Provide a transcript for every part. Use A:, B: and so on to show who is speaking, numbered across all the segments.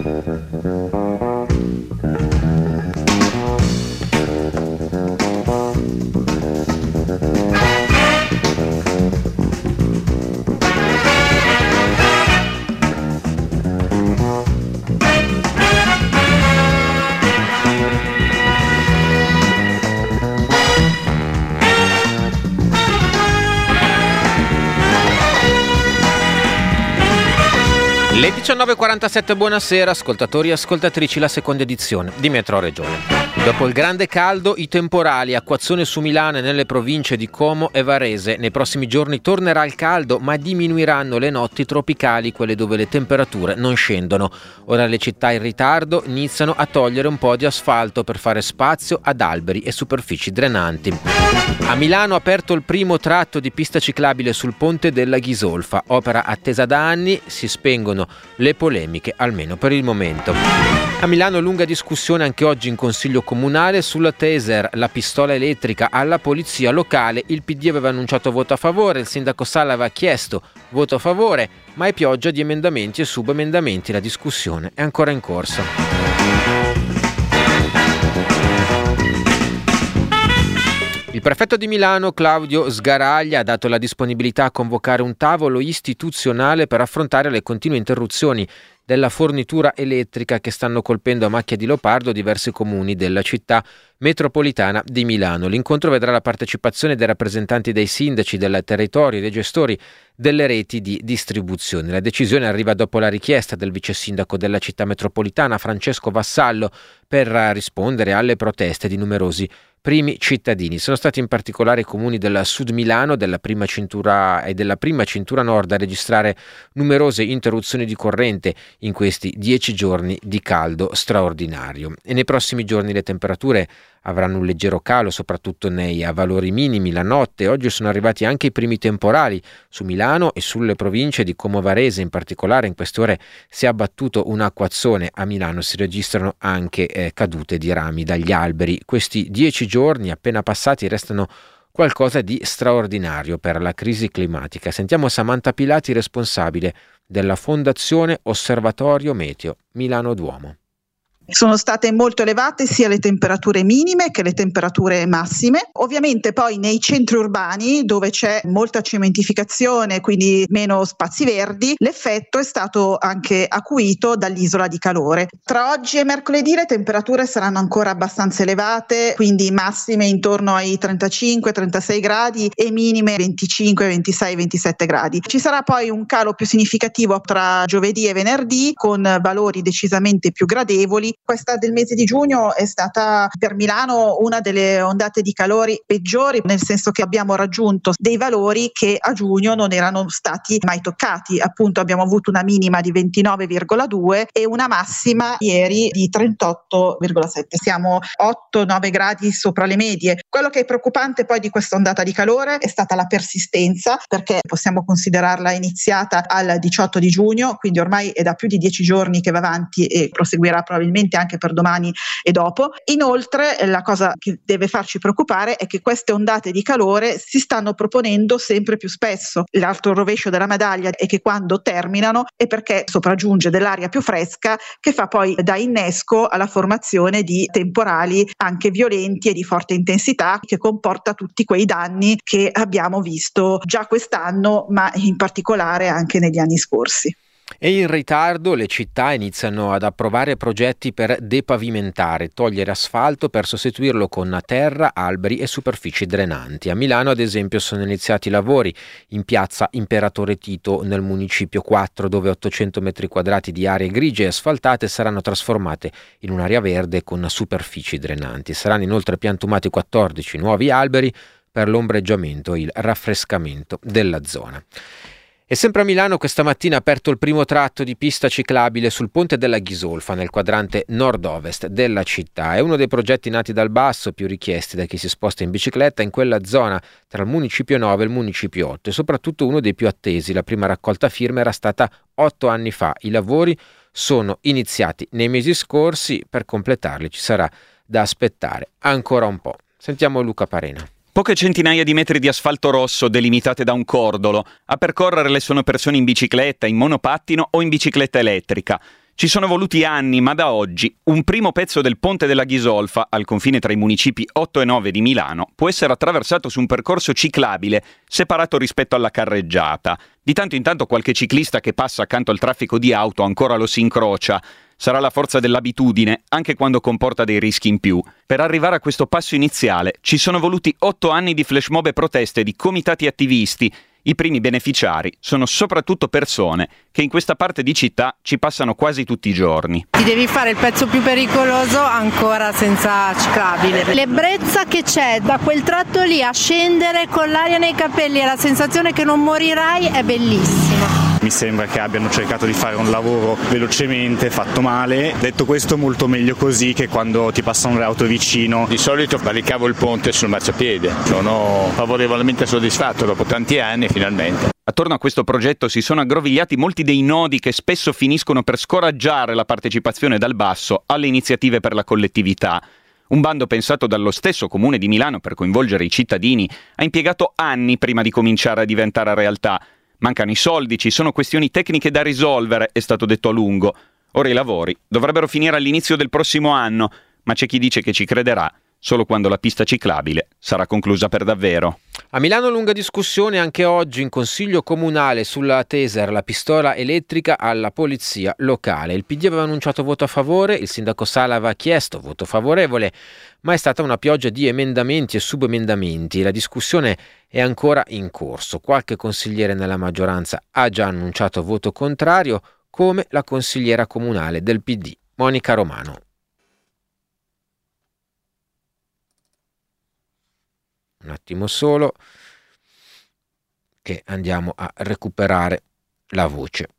A: Le 19.47, buonasera ascoltatori e ascoltatrici, la seconda edizione di Metro Regione. Dopo il grande caldo, i temporali, acquazzone su Milano e nelle province di Como e Varese. Nei prossimi giorni tornerà il caldo, ma diminuiranno le notti tropicali, quelle dove le temperature non scendono. Ora le città in ritardo iniziano a togliere un po' di asfalto per fare spazio ad alberi e superfici drenanti. A Milano ha aperto il primo tratto di pista ciclabile sul ponte della Ghisolfa, opera attesa da anni, si spengono le polemiche, almeno per il momento. A Milano lunga discussione anche oggi in Consiglio Comunale sulla taser, la pistola elettrica alla polizia locale. Il PD aveva annunciato voto a favore, il sindaco Salla aveva chiesto voto a favore, ma è pioggia di emendamenti e subemendamenti, la discussione è ancora in corso. Il prefetto di Milano, Claudio Sgaraglia, ha dato la disponibilità a convocare un tavolo istituzionale per affrontare le continue interruzioni della fornitura elettrica che stanno colpendo a macchia di leopardo diversi comuni della città metropolitana di Milano. L'incontro vedrà la partecipazione dei rappresentanti dei sindaci del territorio e dei gestori delle reti di distribuzione. La decisione arriva dopo la richiesta del vice sindaco della città metropolitana, Francesco Vassallo, per rispondere alle proteste di numerosi primi cittadini. Sono stati in particolare i comuni del Sud Milano, della prima cintura e della prima cintura nord a registrare numerose interruzioni di corrente in questi 10 giorni di caldo straordinario. E nei prossimi giorni le temperature avranno un leggero calo, soprattutto nei valori minimi la notte. Oggi sono arrivati anche i primi temporali su Milano e sulle province di Como e Varese. In particolare in queste ore si è abbattuto un acquazzone. A Milano si registrano anche cadute di rami dagli alberi. Questi 10 giorni appena passati restano qualcosa di straordinario per la crisi climatica. Sentiamo Samantha Pilati, responsabile della Fondazione Osservatorio Meteo Milano Duomo.
B: Sono state molto elevate sia le temperature minime che le temperature massime. Ovviamente poi nei centri urbani, dove c'è molta cementificazione, quindi meno spazi verdi, l'effetto è stato anche acuito dall'isola di calore. Tra oggi e mercoledì le temperature saranno ancora abbastanza elevate, quindi massime intorno ai 35-36 gradi e minime 25, 26, 27 gradi. Ci sarà poi un calo più significativo tra giovedì e venerdì, con valori decisamente più gradevoli. Questa del mese di giugno è stata per Milano una delle ondate di calori peggiori, nel senso che abbiamo raggiunto dei valori che a giugno non erano stati mai toccati. Appunto abbiamo avuto una minima di 29,2 e una massima ieri di 38,7. Siamo 8-9 gradi sopra le medie. Quello che è preoccupante poi di questa ondata di calore è stata la persistenza, perché possiamo considerarla iniziata al 18 di giugno, quindi ormai è da più di 10 giorni che va avanti e proseguirà probabilmente anche per domani e dopo. Inoltre la cosa che deve farci preoccupare è che queste ondate di calore si stanno proponendo sempre più spesso. L'altro rovescio della medaglia è che quando terminano è perché sopraggiunge dell'aria più fresca che fa poi da innesco alla formazione di temporali anche violenti e di forte intensità, che comporta tutti quei danni che abbiamo visto già quest'anno, ma in particolare anche negli anni scorsi.
A: E in ritardo le città iniziano ad approvare progetti per depavimentare, togliere asfalto per sostituirlo con terra, alberi e superfici drenanti. A Milano, ad esempio, sono iniziati i lavori in piazza Imperatore Tito nel municipio 4, dove 800 metri quadrati di aree grigie e asfaltate saranno trasformate in un'area verde con superfici drenanti. Saranno inoltre piantumati 14 nuovi alberi per l'ombreggiamento e il raffrescamento della zona. E sempre a Milano questa mattina ha aperto il primo tratto di pista ciclabile sul ponte della Ghisolfa nel quadrante nord-ovest della città. È uno dei progetti nati dal basso più richiesti da chi si sposta in bicicletta in quella zona tra il municipio 9 e il municipio 8 e soprattutto uno dei più attesi. La prima raccolta firme era stata 8 anni fa. I lavori sono iniziati nei mesi scorsi, per completarli ci sarà da aspettare ancora un po'. Sentiamo Luca Parena.
C: Poche centinaia di metri di asfalto rosso delimitate da un cordolo. A percorrerle sono persone in bicicletta, in monopattino o in bicicletta elettrica. Ci sono voluti anni, ma da oggi un primo pezzo del ponte della Ghisolfa, al confine tra i municipi 8 e 9 di Milano, può essere attraversato su un percorso ciclabile, separato rispetto alla carreggiata. Di tanto in tanto qualche ciclista che passa accanto al traffico di auto ancora lo si incrocia. Sarà la forza dell'abitudine, anche quando comporta dei rischi in più. Per arrivare a questo passo iniziale ci sono voluti 8 anni di flash mob e proteste di comitati attivisti. I primi beneficiari sono soprattutto persone che in questa parte di città ci passano quasi tutti i giorni.
D: Ti devi fare il pezzo più pericoloso ancora senza ciclabile. L'ebbrezza che c'è da quel tratto lì a scendere con l'aria nei capelli e la sensazione che non morirai è bellissima.
E: Mi sembra che abbiano cercato di fare un lavoro velocemente, fatto male. Detto questo, molto meglio così che quando ti passano le auto vicino.
F: Di solito valicavo il ponte sul marciapiede. Sono favorevolmente soddisfatto dopo tanti anni, finalmente.
C: Attorno a questo progetto si sono aggrovigliati molti dei nodi che spesso finiscono per scoraggiare la partecipazione dal basso alle iniziative per la collettività. Un bando pensato dallo stesso Comune di Milano per coinvolgere i cittadini ha impiegato anni prima di cominciare a diventare realtà. Mancano i soldi, ci sono questioni tecniche da risolvere, è stato detto a lungo. Ora i lavori dovrebbero finire all'inizio del prossimo anno, ma c'è chi dice che ci crederà solo quando la pista ciclabile sarà conclusa per davvero.
A: A Milano lunga discussione anche oggi in Consiglio Comunale sulla taser, la pistola elettrica alla polizia locale. Il PD aveva annunciato voto a favore, il sindaco Sala aveva chiesto voto favorevole, ma è stata una pioggia di emendamenti e subemendamenti. La discussione è ancora in corso. Qualche consigliere nella maggioranza ha già annunciato voto contrario, come la consigliera comunale del PD, Monica Romano. Un attimo solo che andiamo a recuperare la voce.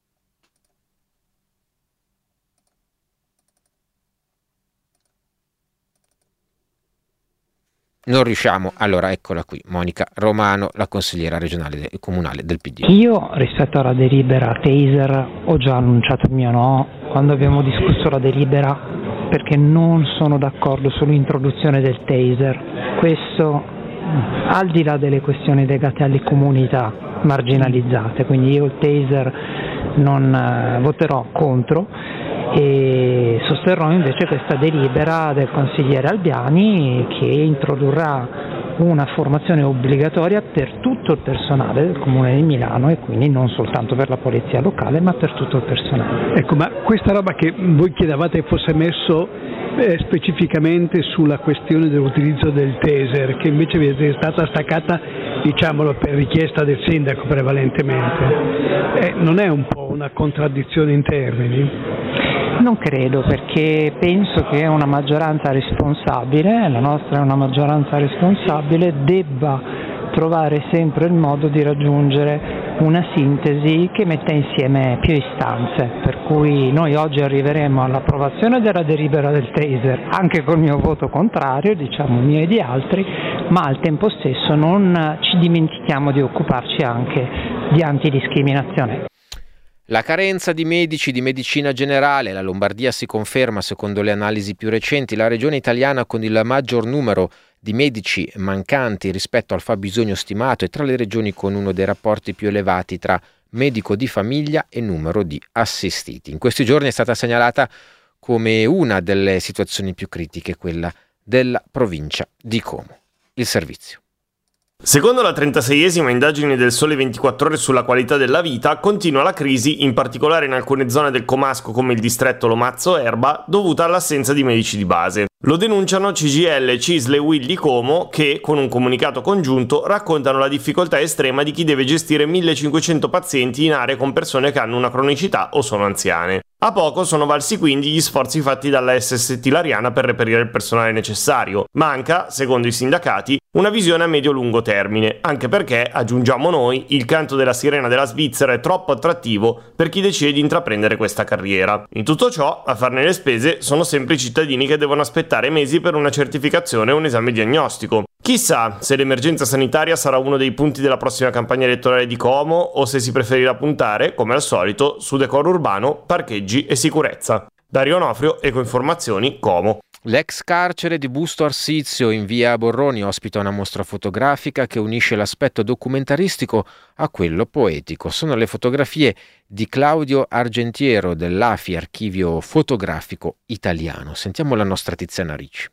A: Non riusciamo, allora eccola qui, Monica Romano, la consigliera regionale e comunale del PD.
G: Io rispetto alla delibera taser ho già annunciato il mio no quando abbiamo discusso la delibera, perché non sono d'accordo sull'introduzione del taser. Questo al di là delle questioni legate alle comunità marginalizzate, quindi io il taser non voterò contro e sosterrò invece questa delibera del consigliere Albiani che introdurrà una formazione obbligatoria per tutto il personale del Comune di Milano e quindi non soltanto per la polizia locale ma per tutto il personale.
H: Ecco, ma questa roba che voi chiedevate fosse messo specificamente sulla questione dell'utilizzo del taser, che invece è stata staccata, diciamolo, per richiesta del sindaco prevalentemente, non è un po' una contraddizione in termini?
G: Non credo, perché penso che una maggioranza responsabile, la nostra è una maggioranza responsabile, debba trovare sempre il modo di raggiungere una sintesi che metta insieme più istanze, per cui noi oggi arriveremo all'approvazione della delibera del taser anche col mio voto contrario, diciamo mio e di altri, ma al tempo stesso non ci dimentichiamo di occuparci anche di antidiscriminazione.
A: La carenza di medici di medicina generale, la Lombardia si conferma secondo le analisi più recenti, la regione italiana con il maggior numero di medici mancanti rispetto al fabbisogno stimato e tra le regioni con uno dei rapporti più elevati tra medico di famiglia e numero di assistiti. In questi giorni è stata segnalata come una delle situazioni più critiche quella della provincia di Como. Il servizio.
I: Secondo la 36esima indagine del Sole 24 Ore sulla qualità della vita, continua la crisi, in particolare in alcune zone del Comasco come il distretto Lomazzo Erba, dovuta all'assenza di medici di base. Lo denunciano CGIL, CISL e UIL di Como che, con un comunicato congiunto, raccontano la difficoltà estrema di chi deve gestire 1500 pazienti in aree con persone che hanno una cronicità o sono anziane. A poco sono valsi quindi gli sforzi fatti dalla SST Lariana per reperire il personale necessario. Manca, secondo i sindacati, una visione a medio-lungo termine, anche perché, aggiungiamo noi, il canto della sirena della Svizzera è troppo attrattivo per chi decide di intraprendere questa carriera. In tutto ciò, a farne le spese sono sempre i cittadini che devono aspettare mesi per una certificazione o un esame diagnostico. Chissà se l'emergenza sanitaria sarà uno dei punti della prossima campagna elettorale di Como o se si preferirà puntare, come al solito, su decoro urbano, parcheggi e sicurezza. Dario Onofrio, Ecoinformazioni, Como.
A: L'ex carcere di Busto Arsizio in via Borroni ospita una mostra fotografica che unisce l'aspetto documentaristico a quello poetico. Sono le fotografie di Claudio Argentiero dell'AFI, Archivio Fotografico Italiano. Sentiamo la nostra Tiziana Ricci.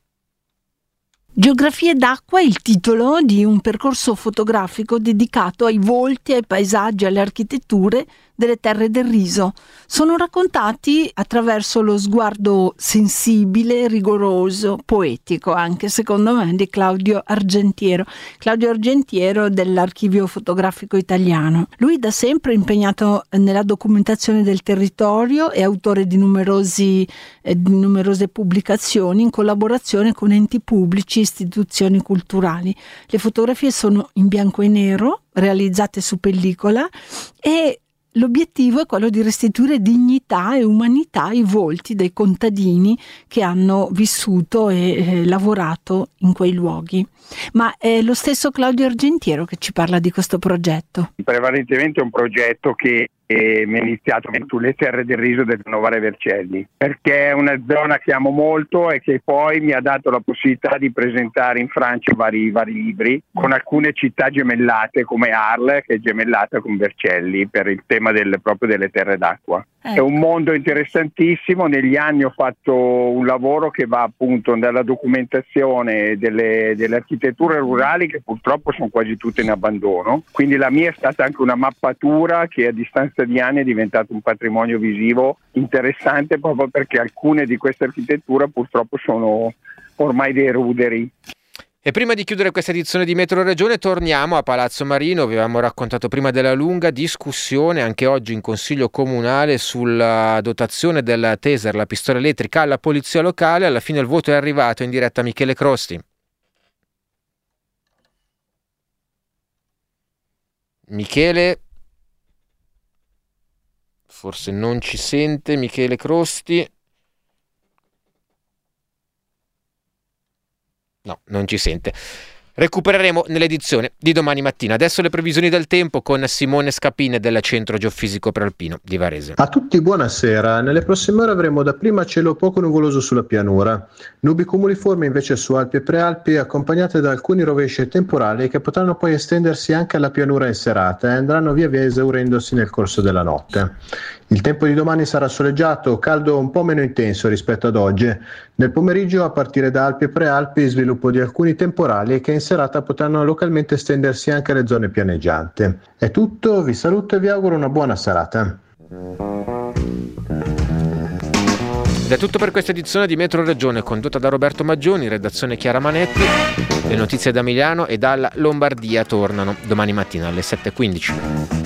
J: Geografie d'acqua è il titolo di un percorso fotografico dedicato ai volti, ai paesaggi, alle architetture delle terre del Riso. Sono raccontati attraverso lo sguardo sensibile, rigoroso, poetico anche secondo me di Claudio Argentiero. Claudio Argentiero dell'Archivio Fotografico Italiano. Lui da sempre è impegnato nella documentazione del territorio, è autore di numerose pubblicazioni in collaborazione con enti pubblici, istituzioni culturali. Le fotografie sono in bianco e nero, realizzate su pellicola, e l'obiettivo è quello di restituire dignità e umanità ai volti dei contadini che hanno vissuto e lavorato in quei luoghi. Ma è lo stesso Claudio Argentiero che ci parla di questo progetto.
K: Prevalentemente è un progetto che mi è iniziato sulle terre del Riso del Novare Vercelli, perché è una zona che amo molto e che poi mi ha dato la possibilità di presentare in Francia vari libri con alcune città gemellate come Arles, che è gemellata con Vercelli per il tema proprio delle terre d'acqua. È un mondo interessantissimo. Negli anni ho fatto un lavoro che va appunto dalla documentazione delle architetture rurali, che purtroppo sono quasi tutte in abbandono, quindi la mia è stata anche una mappatura che a distanza di anni è diventato un patrimonio visivo interessante, proprio perché alcune di queste architetture purtroppo sono ormai dei ruderi.
A: E prima di chiudere questa edizione di Metro Regione torniamo a Palazzo Marino. Vi avevamo raccontato prima della lunga discussione anche oggi in Consiglio Comunale sulla dotazione del taser, la pistola elettrica, alla polizia locale. Alla fine il voto è arrivato. In diretta Michele Crosti. Michele, forse non ci sente Michele Crosti. No, non ci sente. Recupereremo nell'edizione di domani mattina. Adesso le previsioni del tempo con Simone Scapine del Centro Geofisico Prealpino di Varese.
L: A tutti buonasera. Nelle prossime ore avremo dapprima cielo poco nuvoloso sulla pianura, nubi cumuliformi invece su Alpi e Prealpi, accompagnate da alcuni rovesci e temporali che potranno poi estendersi anche alla pianura in serata e andranno via via esaurendosi nel corso della notte. Il tempo di domani sarà soleggiato, caldo un po' meno intenso rispetto ad oggi. Nel pomeriggio, a partire da Alpi e Prealpi, sviluppo di alcuni temporali che in serata potranno localmente estendersi anche alle zone pianeggianti. È tutto, vi saluto e vi auguro una buona serata.
A: Ed è tutto per questa edizione di Metro Regione, condotta da Roberto Maggioni, redazione Chiara Manetti. Le notizie da Milano e dalla Lombardia tornano domani mattina alle 7:15.